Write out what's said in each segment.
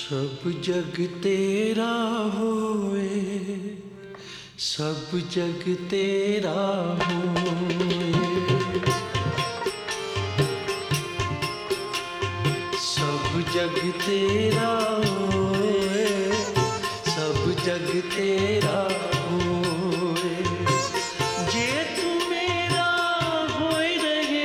सब जग तेरा होए, सब जग तेरा होए, सब जग तेरा होए, सब जग तेरा होए। जे तू मेरा होए रहे,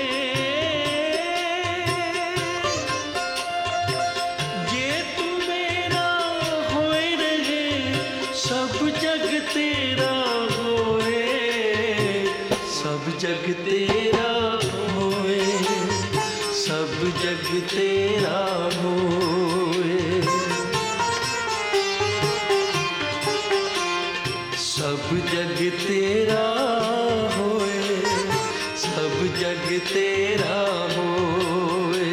जे तू मेरा होए रहे, सब जग तेरा होए, सब जग तेरा होए, सब जग तेरा होए। सब जग तेरा होए, सब जग तेरा होए।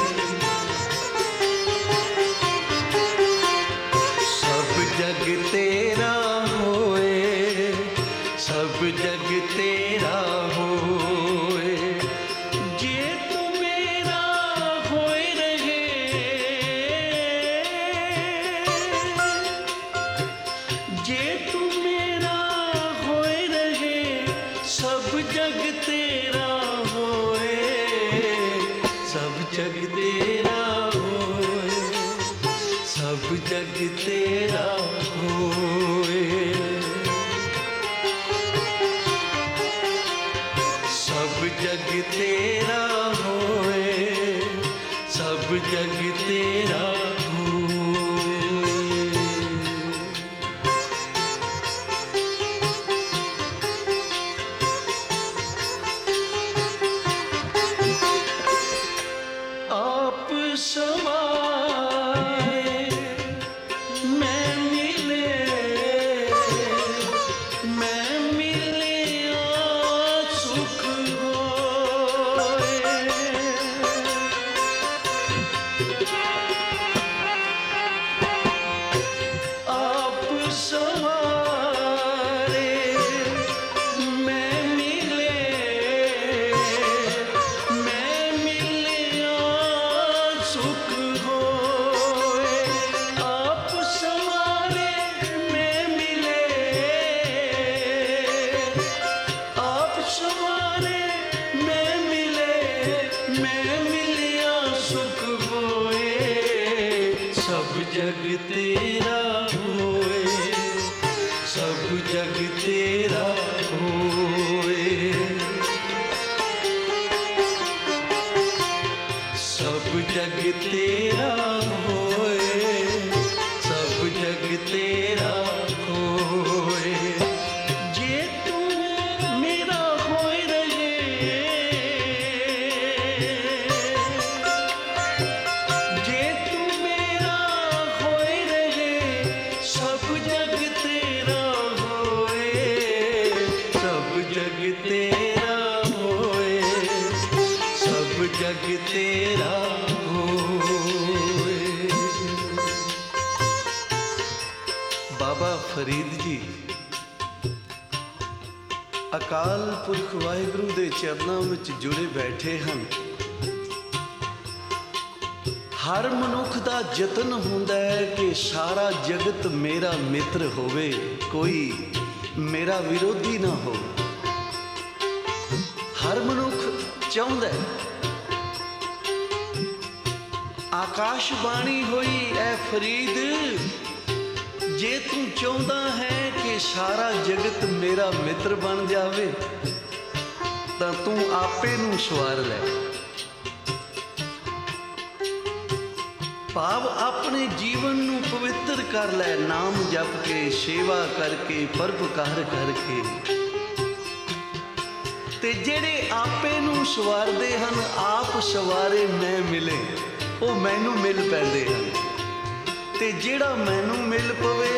सब जग तेरा होए, सब जग तेरा होए। जे तू मेरा होए रहे, जे तू मेरा होए रहे, सब जग तेरा होए, सब जग तेरा होए, सब जग तेरा होए। सब जग तेरा होए, सब जग तेरा होए। आप समाए मैं मिले, मैं मिलिया सुख होए। आप सवारे मैं मिले, मैं मिलिया सुख होए। आप सवारे मैं मिले, आप सवारे मैं मिले, मैं मिलिया सुख होए। सब जग तेरा होए, सब जग तेरा होए। सब जग तेरा होए, सब जग तेरा होए। जे तू मेरा होए रहे, जे तू मेरा होए रहे, सब जग तेरा होए, सब जग तेरा होए, सब जग तेरा होए। बाबा फरीद जी अकाल पुरख वाहिगुरु दे चरनां विच जुड़े बैठे ਹਨ। हर मनुख दा यतन हुंदा है कि सारा जगत मेरा मित्र होवे, कोई मेरा विरोधी ना हो। हर मनुख चाहुंदा है। आकाशबाणी होई ऐ फरीद, जे तू चाहुंदा है कि सारा जगत मेरा मित्र बन जावे, तां तू आपे नूं सवार लै। भाव अपने जीवन नूं पवित्र कर लै, नाम जप के, सेवा करके, परोपकार करके। ते जेड़े आपे नूं सवारदे हन, आप सवारे मैं मिले, ਉਹ ਮੈਨੂੰ ਮਿਲ ਪੈਂਦੇ ਹਨ। ਤੇ ਜਿਹੜਾ ਮੈਨੂੰ ਮਿਲ ਪਵੇ,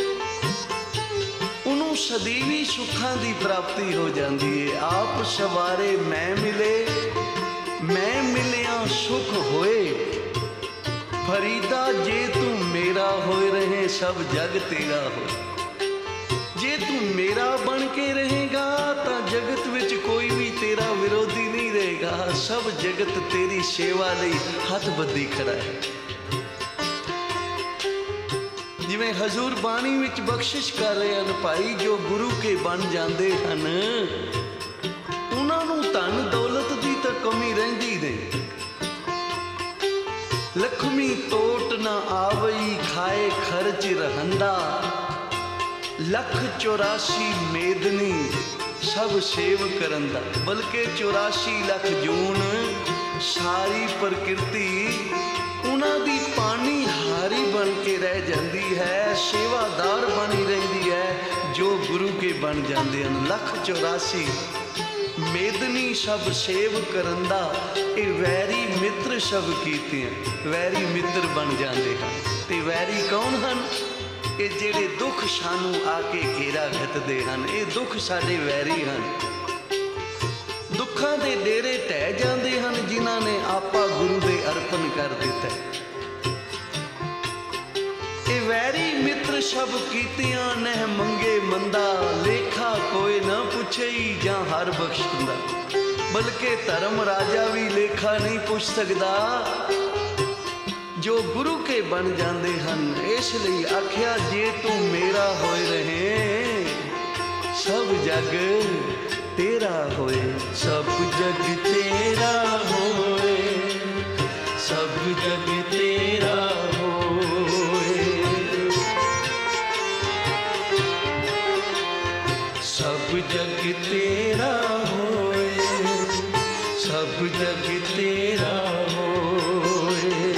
ਉਹਨੂੰ ਸਦੀਵੀ ਸੁੱਖਾਂ ਦੀ ਪ੍ਰਾਪਤੀ ਹੋ ਜਾਂਦੀ ਹੈ। ਆਪ ਸਵਾਰੇ ਮੈਂ ਮਿਲੇ, ਮੈਂ ਮਿਲਿਆ ਸੁਖ ਹੋਏ। फरीदा जे तू मेरा होए रहे, सब जग तेरा हो। जे तू मेरा बन के रहेगा तो जगत विच कोई भी तेरा विरोधी नहीं रहेगा। सब जगत तेरी सेवा लई हथ बद्धी खड़ा है। ਜਿਵੇਂ ਹਜ਼ੂਰ ਬਾਣੀ ਵਿੱਚ ਬਖਸ਼ਿਸ਼ ਕਰ ਰਹੇ ਹਨ, ਭਾਈ ਜੋ ਗੁਰੂ ਕੇ ਬਣ ਜਾਂਦੇ ਹਨ ਉਹਨਾਂ ਨੂੰ ਧਨ ਦੌਲਤ ਦੀ ਤਾਂ ਕਮੀ ਰਹਿੰਦੀ ਨਹੀਂ। ਲਖਮੀ ਟੋਟ ਨਾ ਆਵਈ ਖਾਏ ਖਰਚ ਰਹੰਦਾ, ਲੱਖ 84 ਮੇਦਨੀ ਸਭ ਸੇਵ ਕਰਨ ਦਾ। ਬਲਕਿ 84 ਲੱਖ ਜੂਨ ਸਾਰੀ ਪ੍ਰਕਿਰਤੀ ਉਹਨਾਂ ਦੀ ਪਾਣੀ ਹਾਰੀ ਬਣ ਕੇ ਰਹਿ ਜਾਂਦੀ ਹੈ, ਸੇਵਾਦਾਰ ਬਣੀ ਰਹਿੰਦੀ ਹੈ ਜੋ ਗੁਰੂ ਕੇ ਬਣ ਜਾਂਦੇ ਹਨ। ਲੱਖ 84 ਮੇਦਨੀ ਸਭ ਸੇਵ ਕਰਨ ਦਾ। ਇਹ ਵੈਰੀ ਮਿੱਤਰ ਸਭ ਕੀਤੇ ਹਨ, ਵੈਰੀ ਮਿੱਤਰ ਬਣ ਜਾਂਦੇ ਹਨ। ਤੇ ਵੈਰੀ ਕੌਣ ਹਨ? ਇਹ ਜਿਹੜੇ ਦੁੱਖ ਸਾਨੂੰ ਆ ਕੇ ਘੇਰਾ ਘੱਟਦੇ ਹਨ, ਇਹ ਦੁੱਖ ਸਾਡੇ ਵੈਰੀ ਹਨ। ਦੁੱਖਾਂ ਦੇ ਡੇਰੇ ਢਹਿ ਜਾਂਦੇ ਹਨ ਜਿਨ੍ਹਾਂ ਨੇ ਆਪਾ ਗੁਰੂ ਦੇ ਅਰਪਣ ਕਰ ਦਿੱਤਾ। ਇਹ ਵੈਰੀ ਮਿੱਤਰ ਸਭ ਕੀਤਿਆਂ ਨਹਿ ਮੰਗੇ ਮੰਦਾ, ਲੇਖਾ ਕੋਈ ਨਾ ਪੁੱਛਈ ਜਾਂ ਹਰ ਬਖਸ਼ਿੰਦਾ। ਬਲਕਿ ਧਰਮ ਰਾਜਾ ਵੀ ਲੇਖਾ ਨਹੀਂ ਪੁੱਛ ਸਕਦਾ ਜੋ ਗੁਰੂ ਕੇ ਬਣ ਜਾਂਦੇ ਹਨ। ਇਸ ਲਈ ਆਖਿਆ ਜੇ ਤੂੰ ਮੇਰਾ ਹੋਏ ਰਹੇ ਸਭ ਜਗ ਤੇਰਾ ਹੋਏ, ਸਭ ਜਗ ਤੇਰਾ ਹੋਏ, ਸਭ ਜਗ ਤੇਰਾ ਹੋਏ, ਸਭ ਜਗ ਤੇਰਾ ਹੋਏ, ਸਭ ਜਗ ਤੇਰਾ ਹੋਏ,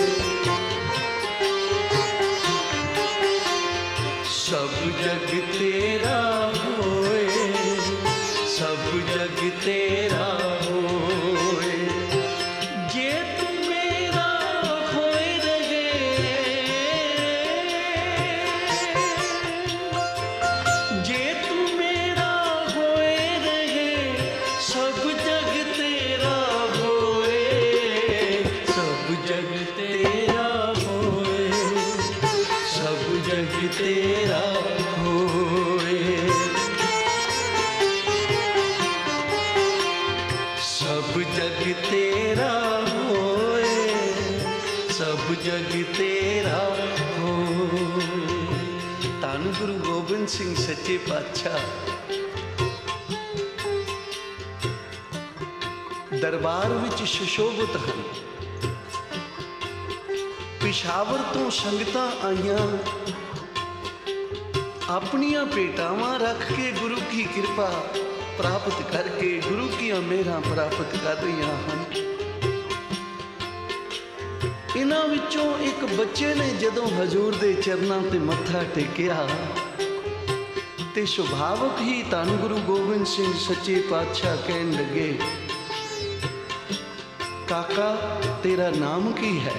ਸਭ ਜਗ ਤੇਰਾ ਹੋਏ, ਸਭ ਜਗ ਤੇਰਾ ਹੋਏ। ਜੇ ਤੂੰ ਮੇਰਾ ਹੋਏ ਰਹੇ, ਜੇ ਤੂੰ ਮੇਰਾ ਹੋਏ ਰਹੇ ਸਭ ਜਗ ਤੇਰਾ ਹੋਏ, ਸਭ ਜਗ ਤੇਰਾ ਹੋਏ, ਸਭ ਜਗ ਤੇਰਾ ਹੋਏ, ਸਭ ਜਗ ਤੇਰਾ ਹੋਏ, ਸਭ ਜਗ ਤੇਰਾ ਹੋਏ। ਧੰਨ ਗੁਰੂ ਗੋਬਿੰਦ ਸਿੰਘ ਸੱਚੇ ਪਾਤਸ਼ਾਹ ਦਰਬਾਰ ਵਿੱਚ ਸੁਸ਼ੋਭਿਤ ਹਨ। ਪਿਸ਼ਾਵਰ ਤੋਂ ਸੰਗਤਾਂ ਆਈਆਂ, ਆਪਣੀਆਂ ਭੇਟਾਵਾਂ ਰੱਖ ਕੇ ਗੁਰੂ ਕੀ ਕਿਰਪਾ ਪ੍ਰਾਪਤ ਕਰਕੇ ਗੁਰੂ ਕੀਆਂ ਮਿਹਰਾਂ ਪ੍ਰਾਪਤ ਕਰ ਰਹੀਆਂ ਹਨ। ਇਹਨਾਂ ਵਿੱਚੋਂ ਇੱਕ ਬੱਚੇ ਨੇ ਜਦੋਂ ਹਜ਼ੂਰ ਦੇ ਚਰਨਾਂ ਤੇ ਮੱਥਾ ਟੇਕਿਆ ਤੇ ਸੁਭਾਵਕ ਹੀ ਧੰਨ ਗੁਰੂ ਗੋਬਿੰਦ ਸਿੰਘ ਸੱਚੇ ਪਾਤਸ਼ਾਹ ਕਹਿਣ ਲੱਗੇ, ਕਾਕਾ ਤੇਰਾ ਨਾਮ ਕੀ ਹੈ?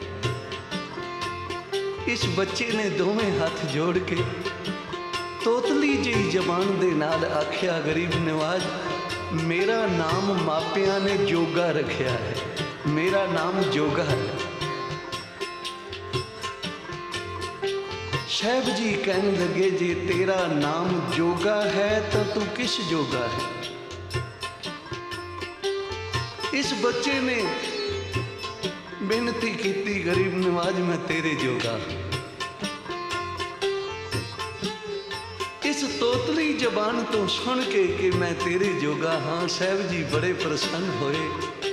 ਇਸ ਬੱਚੇ ਨੇ ਦੋਵੇਂ ਹੱਥ ਜੋੜ ਕੇ ਤੋਤਲੀ ਜਿਹੀ ਜ਼ਬਾਨ ਦੇ ਨਾਲ ਆਖਿਆ, ਗਰੀਬ ਨਵਾਜ਼ ਮੇਰਾ ਨਾਮ ਮਾਪਿਆਂ ਨੇ ਜੋਗਾ ਰੱਖਿਆ ਹੈ, ਮੇਰਾ ਨਾਮ ਜੋਗਾ ਹੈ। ਸਾਹਿਬ ਜੀ ਕਹਿਣ ਲੱਗੇ, ਜੇ ਤੇਰਾ ਨਾਮ ਜੋਗਾ ਹੈ ਤਾਂ ਤੂੰ ਕਿਸ ਜੋਗਾ ਹੈ? ਇਸ ਬੱਚੇ ਨੇ ਬੇਨਤੀ ਕੀਤੀ, ਗਰੀਬ ਨਵਾਜ਼ ਮੈਂ ਤੇਰੇ ਜੋਗਾ। ਇਸ ਤੋਤਲੀ ਜ਼ਬਾਨ ਤੋਂ ਸੁਣ ਕੇ ਕਿ ਮੈਂ ਤੇਰੇ ਜੋਗਾ ਹਾਂ, ਸਾਹਿਬ ਜੀ ਬੜੇ ਪ੍ਰਸੰਨ ਹੋਏ।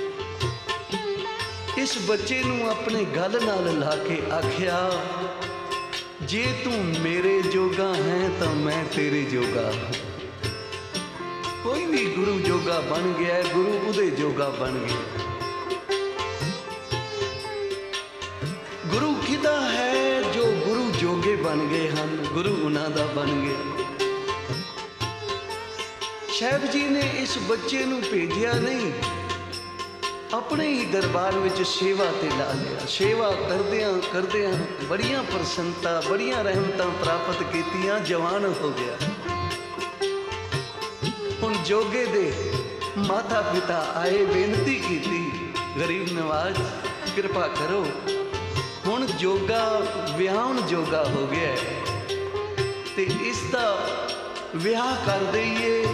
ਇਸ ਬੱਚੇ ਨੂੰ ਆਪਣੇ ਗਲ ਨਾਲ ਲਾ ਕੇ ਆਖਿਆ, ਜੇ ਤੂੰ ਮੇਰੇ ਜੋਗਾ ਹੈ ਤਾਂ ਮੈਂ ਤੇਰੇ ਜੋਗਾ ਹਾਂ। ਕੋਈ ਵੀ ਗੁਰੂ ਜੋਗਾ ਬਣ ਗਿਆ, ਗੁਰੂ ਉਹਦੇ ਜੋਗਾ ਬਣ ਗਿਆ। ਗੁਰੂ ਕਿਹਦਾ ਹੈ? ਜੋ ਗੁਰੂ ਜੋਗੇ ਬਣ ਗਏ ਹਨ, ਗੁਰੂ ਉਹਨਾਂ ਦਾ ਬਣ ਗਿਆ। ਸਾਹਿਬ ਜੀ ਨੇ ਇਸ ਬੱਚੇ ਨੂੰ ਭੇਜਿਆ ਨਹੀਂ, ਆਪਣੇ ਹੀ ਦਰਬਾਰ ਵਿੱਚ ਸੇਵਾ ਤੇ ਲਾ ਲਿਆ। ਸੇਵਾ ਕਰਦਿਆਂ ਕਰਦਿਆਂ ਬੜੀਆਂ ਪ੍ਰਸੰਨਤਾ, ਬੜੀਆਂ ਰਹਿਮਤਾਂ ਪ੍ਰਾਪਤ ਕੀਤੀਆਂ, ਜਵਾਨ ਹੋ ਗਿਆ। ਹੁਣ ਜੋਗੇ ਦੇ ਮਾਤਾ ਪਿਤਾ ਆਏ, ਬੇਨਤੀ ਕੀਤੀ, ਗਰੀਬ ਨਵਾਜ਼ ਕਿਰਪਾ ਕਰੋ, ਹੁਣ ਜੋਗਾ ਵਿਆਹਣ ਜੋਗਾ ਹੋ ਗਿਆ ਤੇ ਇਸ ਦਾ ਵਿਆਹ ਕਰ ਦਈਏ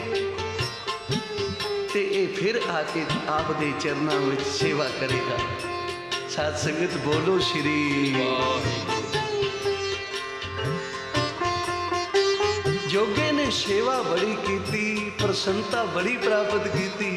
ਤੇ ਇਹ ਫਿਰ ਆ ਕੇ ਆਪ ਦੇ ਚਰਨਾਂ ਵਿੱਚ ਸੇਵਾ ਕਰੇਗਾ। ਸਾਧ ਸੰਗਤ ਬੋਲੋ ਸ਼੍ਰੀ ਵਾਹਿਗੁਰੂ। जोगे ने सेवा बड़ी कीती, प्रसन्नता बड़ी प्राप्त कीती,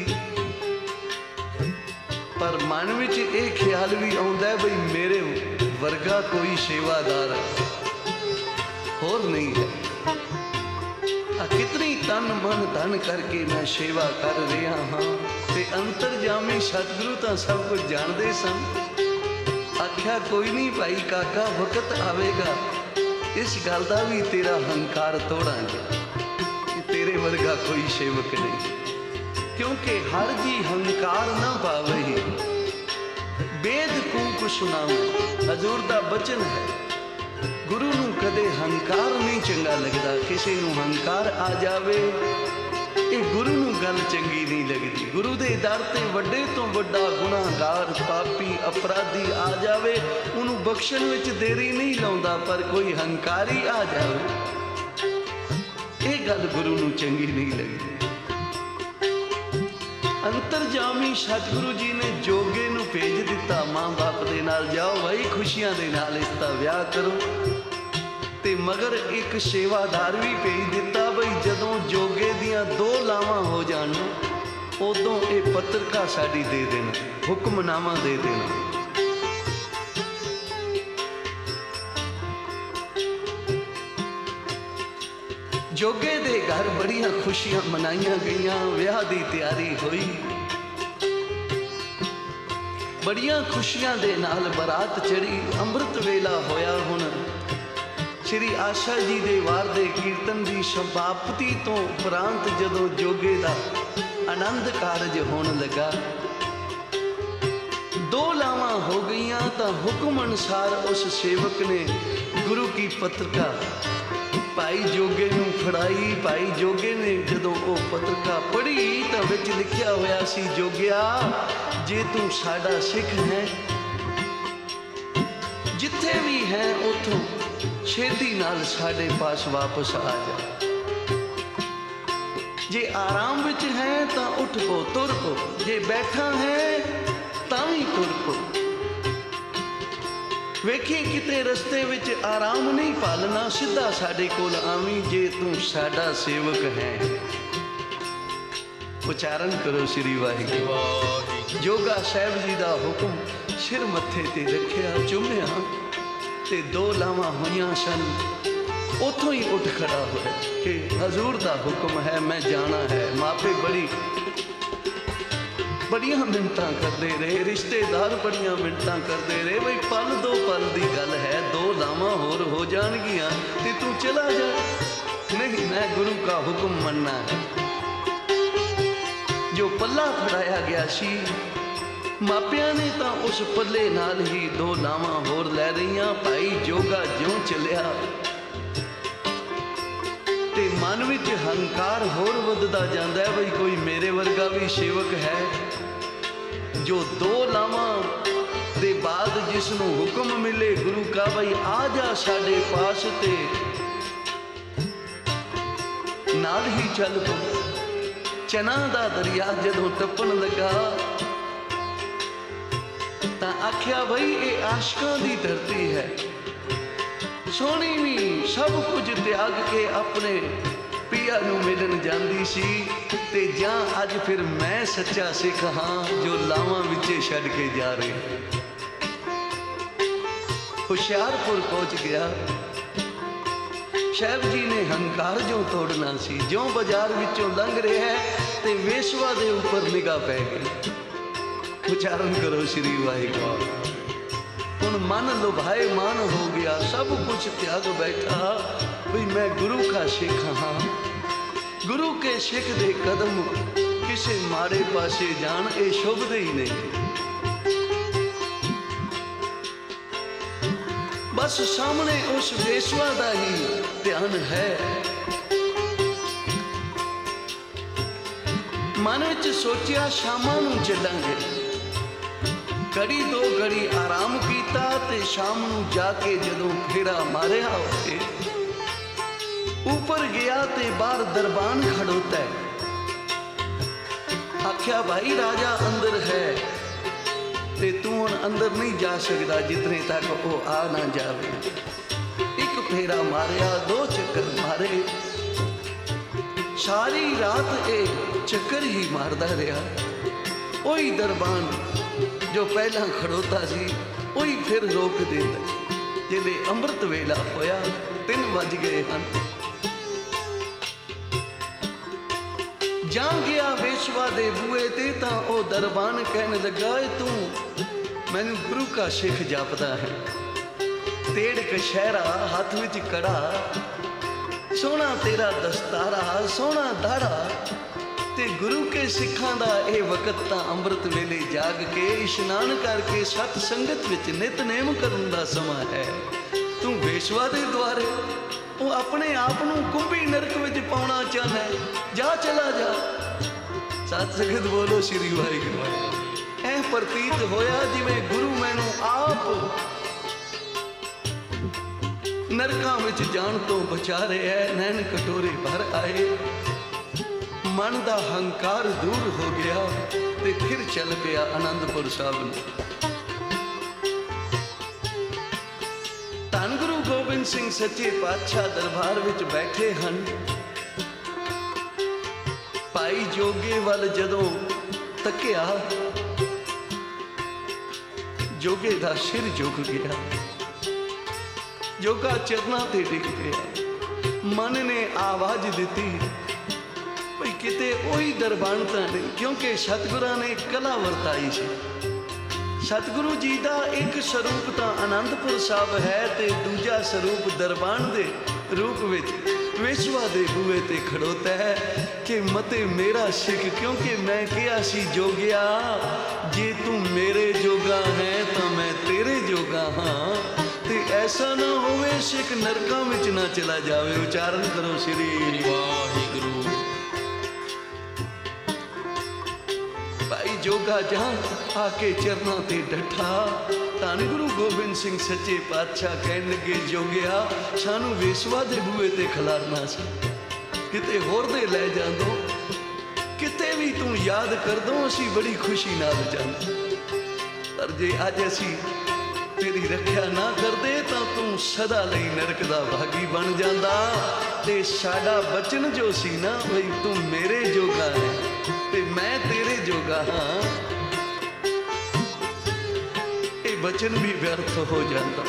पर मन विच ये ख्याल भी आउंदा है बई मेरे वर्गा कोई सेवादार होर नहीं है। कितनी तन मन धन करके मैं सेवा कर रहा हाँ, ते अंतरजामी सतगुरु तां सब कुछ जानते सन। आख्या कोई नहीं भाई काका, वक्त आवेगा इस गल का भी तेरा हंकार तोड़ांगे, तेरे वर्गा कोई सेवक नहीं। क्योंकि हर जी हंकार ना पावे, वेद कूक सुनावे, हजूर दा बचन है। गुरु नूं कदे हंकार नहीं चंगा लगता, किसी नूं हंकार आ जावे ये गुरु नूं गल चंगी नहीं लगती। गुरु दे दर ते वड्डे तो वड्डा गुनाहगार पापी अपराधी आ जावे, उन्हों बख्शण विच देरी नहीं लाउंदा, पर कोई हंकारी आ जावे ये गल गुरु नूं चंगी नहीं लगती। अंतरजामी सतगुरु जी ने जोगे नूं भेज दिता, मां बाप दे नाल जाओ भाई खुशियां दे नाल इसदा विआह करो, ते मगर एक सेवादार भी भेज दिता बई जदों जोगे दियां 2 लावां हो जाण उदों ये पत्रिका साडी दे देना, हुक्मनामा दे देना। जोगे दे घर बड़ियां खुशियां मनाइया गईयां, विआह दी तैयारी हुई, बड़ियां खुशियां दे नाल बरात चढ़ी। अमृत वेला होया, हुण श्री आशा जी दे वार दे कीर्तन की समाप्ति तो उपरांत जदों जोगे दा आनंद कारज होण लगा, 2 लावां हो गईयां, तां हुक्म अनुसार उस सेवक ने गुरु की पत्रिका भाई जोगे नूं फड़ाई। भाई जोगे ने जदों वो पत्रिका पढ़ी तां विच लिखिया होया सी, जोगिया जे तू साडा सिख है, जिथे भी है उथों छेती नाल साडे पास वापस आ जा। जे आराम विच है तां उठ पो तुर पो, जे बैठा है तां भी तुर पो। वेखी किते रस्ते विच आराम नहीं पालना, सीधा साडे कोल आवी जे तू साडा सेवक है। उच्चारण करो श्री वाहिगुरू। जोगा साहब जी दा हुक्म सिर मत्थे ते रखिया, चुमिया ते 2 लावां होइयां सन। उथों ही उठ खड़ा होया कि हजूर दा हुक्म है, मैं जाना है। मापे बड़ियां मिन्नतां करते रहे, रिश्तेदार बड़ियां मिन्नतां करते रहे, बई पल 2 पल की गल है, 2 लावां होर हो जाणगियां ते तू चला जा। नहीं, मैं गुरु का हुक्म मनना है। जो पल्ला फड़ाया गया सी, मापिया ने तो उस पल्ले नाल ही 2 लावां होर लै रहीआं। भाई जोगा ज्यों चलिया ते मन विच हंकार होर वधदा जांदा है, बई कोई मेरे वर्गा भी सेवक है जो 2 लावां दे बाद जिसनों हुक्म मिले गुरु का, बई आ जा साडे पास ते नाल ही चल पो। चना दा दरिया जदों टप्पण लगा तां आख्या बई ये आशकां दी धरती है, सोहनी भी सब कुछ त्याग के अपने पिया नूं मिलन जांदी सी, ते जां अज फिर मैं सच्चा सिख हाँ जो लावां विचे छड्ड के जा रहे। हुशियारपुर पहुंच गया। साहब जी ने हंकार जो तोड़ना सी, जो बाजार विचों लंघ रहा है ते वेशवा दे ऊपर निगाह पै गई। उच्चारण करो श्री वाहिगुरू। हुण मन लुभाए मान हो गया, सब कुछ त्याग बैठा, भाई मैं गुरु का सिख हाँ। गुरु के सिख दे कदम किसे माड़े पासे जान ये शोभदे ही नहीं। बस सामने उस वेश्वा दा ही ध्यान है। मन विच सोचिया शामां नूं चलांगे। घड़ी 2 घड़ी आराम किया ते शाम नूं जाके जदों फेरा मारिया उत्ते ऊपर गया ते बाहर दरबान खड़ोता है। आख्या भाई राजा अंदर है ते तू हुण अंदर नहीं जा सकता जितने तक वो आ ना जावे। एक फेरा मारिया, 2 चक्कर मारे, सारी रात ये चक्कर ही मारदा रहा। वही दरबान जो पहला खड़ोता सी वही फिर रोक देता। जिले अमृत वेला होया 3 बज गए हैं। जा गया वेशवा दे बूए ते तां ओ दरबान कहने लगा, तू मैनू गुरु का सिख जापदा है। तेड़ कशहरा हाथ विच कड़ा, सोहना तेरा दस्तारा, सोहना दाड़ा, ते गुरु के सिखां दा ये वकत तां अमृत वेले जाग के इशनान करके सत संगत विच नितनेम करन दा समा है। तू वेशवा दे द्वारे वो अपने आप नूं कुंभी नरक विच पाउणा चाहना है। जा चला जा। सत संगत बोलो श्री वाहिगुरू। ऐ प्रतीत होया जिवें गुरु मैनू आप नरकां विच जाण तो बचा रहा है। नैन कटोरे भर आए, मन का हंकार दूर हो गया ते फिर चल पिया आनंदपुर साहब नूं। धन गुरु गोबिंद सिंह सच्चे पातशाह दरबार विच बैठे हैं। भाई जोगे वाल जदों तकिया, जोगे दा सिर झुक गया, जोगा चरना ते डिग गया। मन ने आवाज दी, भाई किते वही दरबान तां नहीं, क्योंकि सतगुरां ने कला वरताई सी। सतगुरु जी का एक स्वरूप तो आनंदपुर साहब है ते दूजा स्वरूप दरबान दे रूप विच वेशवा दे बूहे ते खड़ोता है कि मते मेरा सिख, क्योंकि मैं कहा सी जोगिया जे तू मेरे जोगा है तो मैं तेरे जोगा हाँ। ते ऐसा ना होवे सिख नरकां विच ना चला जावे। उच्चारण करो श्री वाहिगुरू। भाई जोगा जहां आके चरना ते डठा। धन गुरु गोबिंद सिंह सच्चे पातशाह कहन लगे, जोगिया सानू वेशवा दे बूहे ते खलारना सी, किते होर दे लै जांदो, किते भी तू याद कर दो, असी बड़ी खुशी नाल जांदे। पर जे अज असी तेरी रखिया ना करदे तां तू सदा लई नरक दा भागी बन जांदा। ते साडा बचन जो सी ना, बई तू मेरे जोगा है ते मैं तेरे जोगा हाँ, ये बचन भी व्यर्थ हो जाता।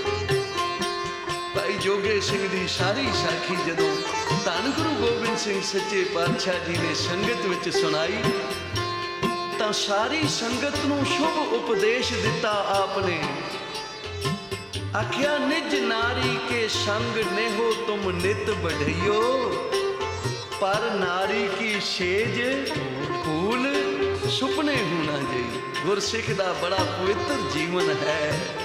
भाई जोगे सिंह दी सारी साखी जदों धन गुरु गोबिंद सिंह सच्चे पातशाह जी ने संगत विच सुनाई तां सारी संगत नूं शुभ उपदेश दिता आपने। आख्या निज नारी के संग नेहो तुम नित बढ़इयो, पर नारी की सेज फूल सुपने होना चाहिए। गुरसिख दा बड़ा पवित्र जीवन है।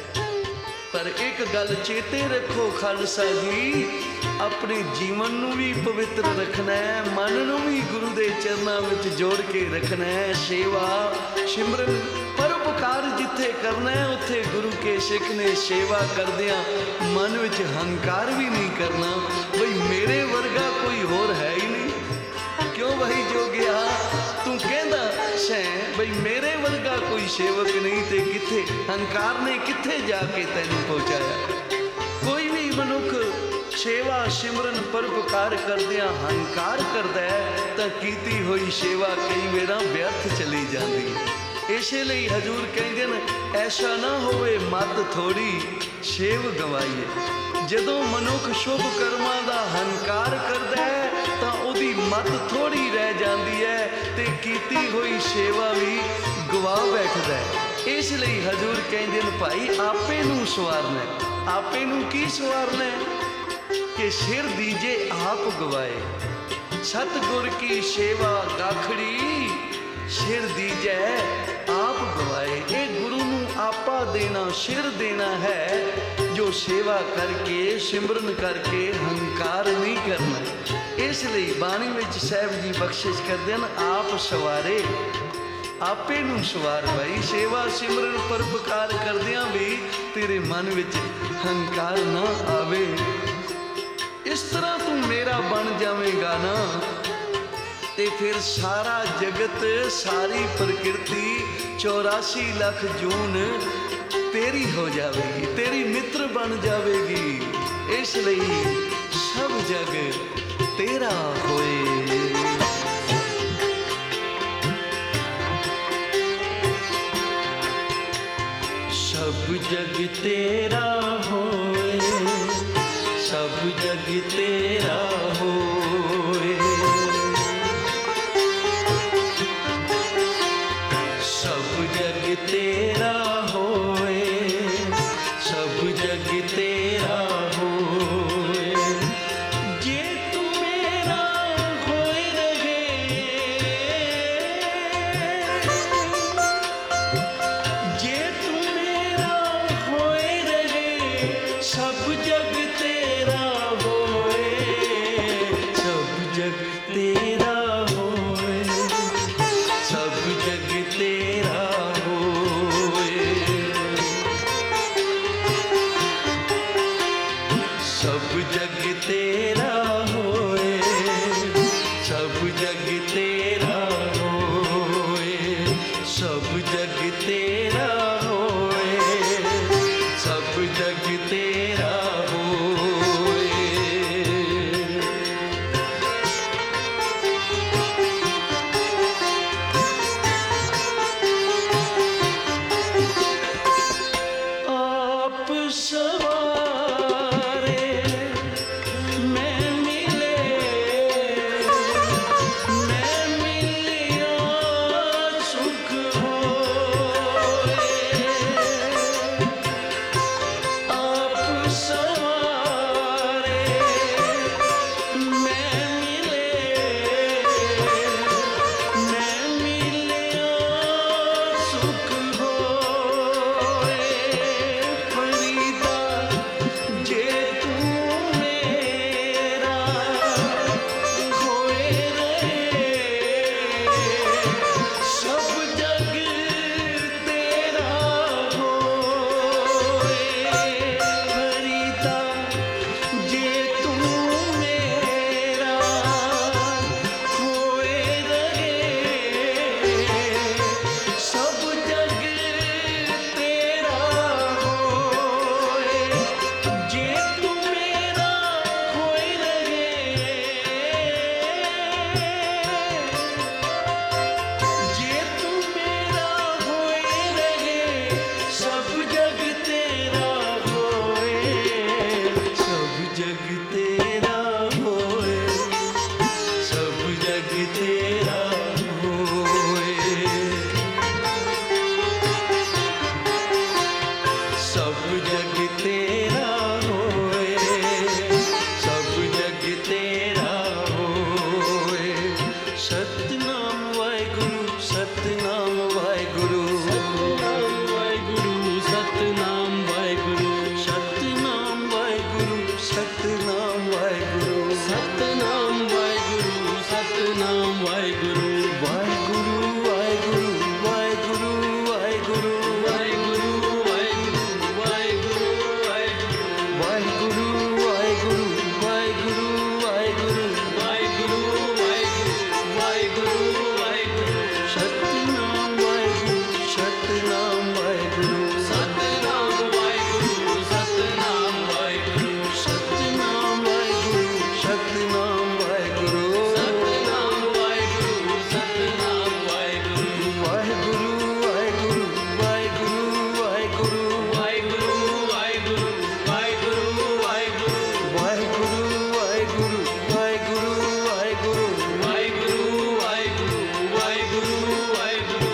पर एक गल चेते रखो खालसा जी, अपने जीवन नूं भी पवित्र रखना है, मन नूं भी गुरु दे चरनां विच जोड़ के रखना है। सेवा सिमरन परोपकार जिथे करना है उत्थे गुरु के सिख ने सेवा करदियां मन विच हंकार भी नहीं करना, बई मेरे वर्गा कोई होर है ही नहीं। क्यों भाई जोगिया तू कहंदा सै बई मेरे वर्गा कोई सेवक नहीं, ते किथे हंकार ने किथे जाके तैनूं पहुंचाया। कोई भी मनुख सेवा सिमरन परोपकार करदियां हंकार करदा है तां कीती होई सेवा कई वेरा व्यर्थ चली जाती है। इसे लिए हजूर कहते हैं ऐसा ना होवे मत थोड़ी सेव गवाईए। जदों मनुख शुभ कर्मां दा हंकार करदा है तां उहदी मत थोड़ी रह जाती है ते कीती हुई सेवा भी गवा बैठदा है। इसलिए हजूर कहते हैं भाई आपे नूं सवारना, आपे नूं की सवारना कि सिर दीजे आप गवाए। सतगुर की सेवा गाखड़ी सिर दीजे आप गवाए। ये गुरु नूं आपा देना सिर देना है, जो सेवा करके सिमरन करके हंकार नहीं करना। इसलिए बाणी विच साहब जी बख्शिश करते हैं आप सवारे आपे नूं सवार भाई। सेवा सिमरन परोपकार करदियां भी तेरे मन विच हंकार ना आवे। इस तरह तू मेरा बन जावेगा ना ते फिर सारा जगत सारी प्रकृति 84 लाख जून तेरी हो जाएगी, तेरी मित्र बन जाएगी। इसलिए सब जग तेरा होए। सब जग तेरा होए, सब जग तेरा होए, सब जग तेरा होए, सब जग तेरा होए। जे तू मेरा होए रहे, जे तू मेरा होए रहे, सब जग तेरा होए, सब जग तेरा होए, सब जग तेरा होए, सब जग तेरा होए, सब जग तेरा होए, सब जग तेरा होए, सब जग तेरा होए। आप सवारे मैं मिले, मैं मिलिया सुख होए। आप सवारे मैं मिले, मैं मिलिया सुख होए। फरीदा जे तू मेरा होए रहे, सब जग तेरा होए। फरीदा जे तू मेरा होए रहे, सब जग तेरा होए। जे तू मेरा होए रहे, जे तू मेरा होए रहे, सब जग तेरा होए, सब जग तेरा होए, सब जग तेरा होए, सब जग तेरा होए, सब जग तेरा होए। सतनाम वाहेगुरु, सतनाम वाहेगुरु, सतनाम वाहेगुरु, सतनाम वाहेगुरु, सतनाम वाहेगुरु, सतनाम वाहेगुरु, सतनाम वाहेगुरु, सतनाम वाहेगुरु, वाहेगुरु वाहेगुरु, वाहेगुरु वाहेगुरु, वाहेगुरु वाहेगुरु, वाहेगुरु वाहेगुरु, वाहेगुरु वाहेगुरु, वाहेगुरु वाहेगुरु, वाहेगुरु वाहेगुरु, सतनाम वाहेगुरु, सतनाम वाहेगुरु, सतनाम वाहेगुरु, सतनाम वाहेगुरु, सतनाम वाहेगुरु, सतनाम वाहेगुरु, सतनाम वाहेगुरु, सतनाम वाहेगुरु, वाहेगुरु वाहेगुरु, वाहेगुरु वाहेगुरु, वाहेगुरु वाहेगुरु, वाहेगुरु वाहेगुरु, वाहेगुरु वाहेगुरु, वाहेगुरु वाहेगुरु, वाहेगुरु वाहेगुरु, वाहेगुरु वाहेगुरु।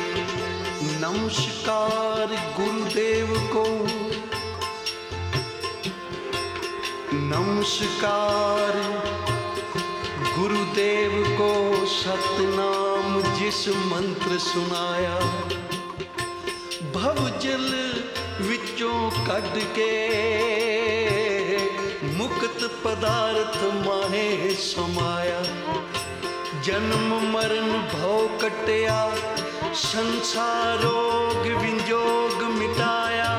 नमस्कार गुरुदेव को, नमस्कार गुरुदेव को। सतनाम जिस मंत्र सुनाया, भवजल विचों कढ के मुक्त पदार्थ माहे समाया। जन्म मरण भव कटिया, संसार रोग विंजोग मिटाया।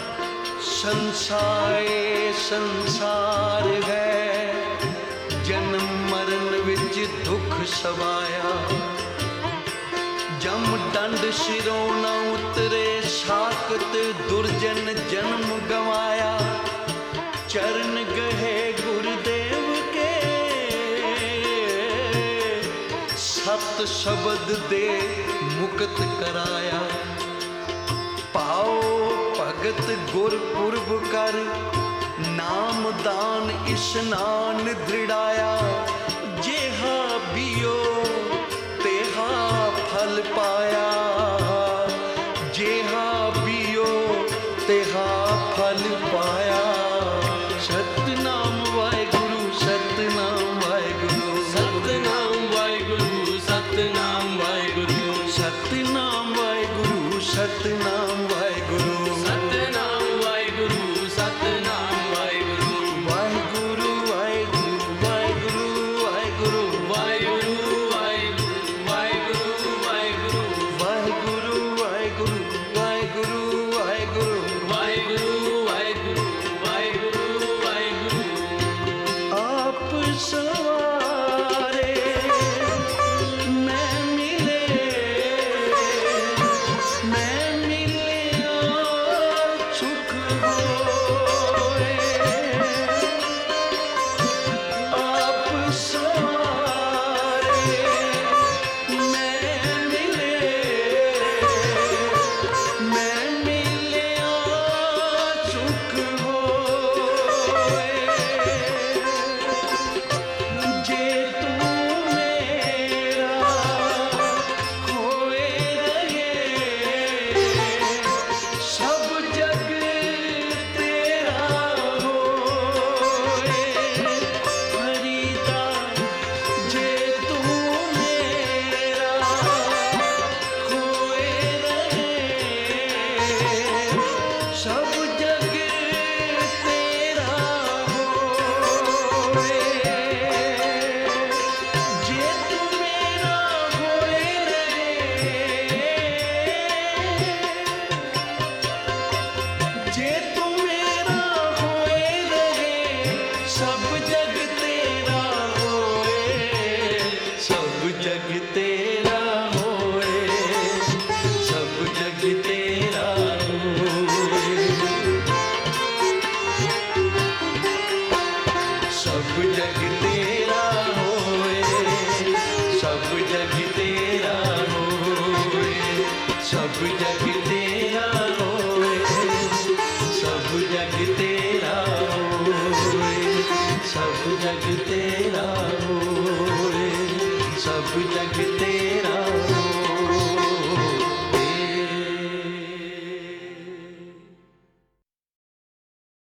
संसारे संसार है, जन्म मरण विच दुख सवाया। जम दंड सिरों न उतरे, साकत दुर्जन जन्म गवाया। चरण गहे गुरुदेव के, सत शब्द दे मुक्त कराया। पाओ भगत ਭਗਤ ਗੁਰਪੁਰਬ ਕਰ, ਨਾਮਦਾਨ ਇਸ਼ਨਾਨ ਦ੍ਰਿੜਾਇਆ। ਜਿਹਾ ਬੀਓ ਤੇਹਾ ਫਲ ਪਾਇਆ, ਜਿਹਾ ਬੀਓ ਤੇਹਾ ਫਲ ਪਾਇਆ। ਸਤਿਨਾਮ ਵਾਹਿਗੁਰੂ, ਸਤਿਨਾਮ ਵਾਹਿਗੁਰੂ, ਸਤਿਨਾਮ ਵਾਹਿਗੁਰੂ, ਸਤਿਨਾਮ ਵਾਹਿਗੁਰੂ, ਸਤਿਨਾਮ ਵਾਹਿਗੁਰੂ, ਸਤਿਨਾਮ ਵਾਹਿਗੁਰੂ, ਸਤਿਨਾਮ ਵਾਹਿਗੁਰੂ, ਸਤਿਨਾਮ ਵਾਹਿਗੁਰੂ, ਵਾਹਿਗੁਰੂ ਵਾਹਿਗੁਰੂ ਵਾਹਿਗੁਰੂ ਵਾਹਿਗੁਰੂ ਵਾਹਿਗੁਰੂ ਵਾਹਿਗੁਰੂ ਵਾਹਿਗੁਰੂ ਵਾਹਿਗੁਰੂ ਵਾਹਿਗੁਰੂ ਵਾਹਿਗੁਰੂ ਵਾਹਿਗੁਰੂ ਵਾਹਿਗੁਰੂ ਵਾਹਿਗੁਰੂ ਵਾਹਿਗੁਰੂ ਵਾਹਿਗੁਰੂ। ਆਪ ਸਵਾਰੇ ਮੈਂ ਮਿਲੇ, ਮੈਂ ਮਿਲਿਆ ਸੁਖ ਹੋਏ। ਆਪ ਸਵਾਰੇ ਮੈਂ ਮਿਲੇ, ਮੈਂ ਮਿਲਿਆ ਸੁਖ ਹੋਏ। ਜੇ ਤੂੰ ਮੇਰਾ ਹੋਏ ਰਹੇ, ਸਭ ਜਗ ਤੇਰਾ ਹੋਏ। ਫਰੀਦਾ ਜੇ ਤੂੰ ਮੇਰਾ ਹੋਏ ਰਹੇ, ਸਭ ਜਗ ਤੇਰਾ ਹੋਏ। ਜੇ ਤੂੰ ਮੇਰਾ ਹੋਏ ਰਹੇ, ਜੇ ਤੂੰ ਮੇਰਾ ਹੋਏ ਰਹੇ, ਸਭ ਜਗ ਤੇਰਾ ਹੋਏ। ਸਭ ਜਗ ਤੇਰਾ ਹੋਏ, ਸਭ ਜਗ ਤੇਰਾ ਹੋਏ। ਸਭ ਜਗ ਤੇਰਾ ਹੋਏ, ਸਭ ਜਗ ਤੇਰਾ ਹੋਏ। ਸਭ ਜਗ ਤੇਰਾ ਹੋਏ, ਸਭ ਜਗ ਤੇਰਾ ਹੋਏ। ਸਭ ਜਗ ਤੇਰਾ ਹੋਏ, ਸਭ ਜਗ ਤੇਰਾ